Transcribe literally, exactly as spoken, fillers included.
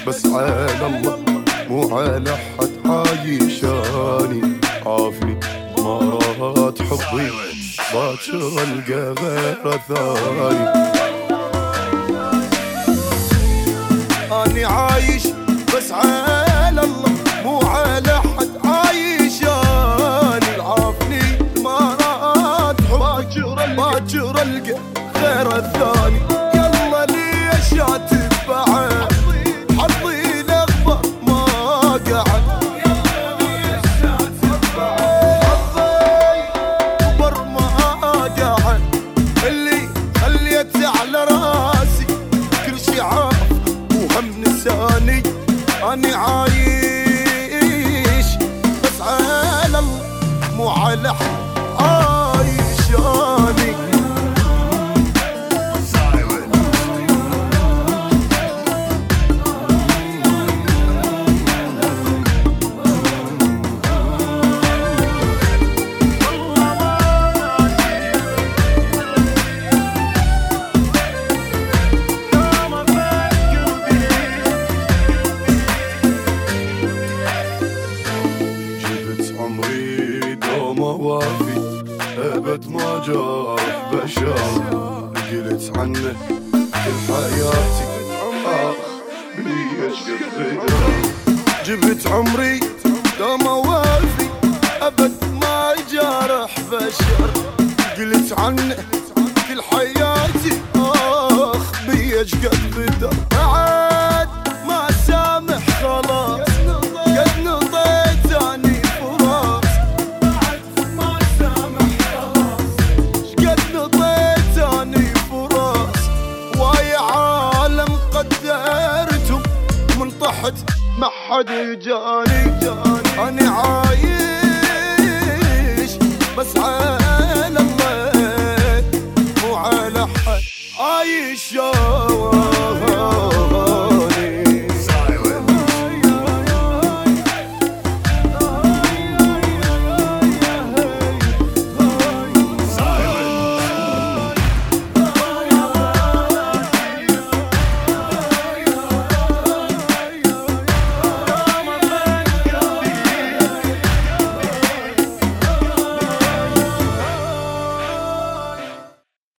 بس على الله مو على حد عايشاني. عافني مرات حبي باكر القى غير ثاني. اني عايش بس على الله مو على حد عايشاني. عافني مرات حبي باكر القى غير الثاني. يلا ليش اتبعه حظي الاخضر ما قعد. على راسي كل شي عاف وهم نساني. أني عايش بس على الله مو على حد عايشاني. عمري دوم وافي أبد ما جرح بشر. قلت عنه كل حياتي آخ بيش قد. جبت عمري دوم وافي أبد ما جرح بشر. قلت عنه كل حياتي آخ بيش قد بدر. بعد ما سامح خلاص قد نضيت أني ما حد جاني. أنا عايش بس على الله مو على حد عايش.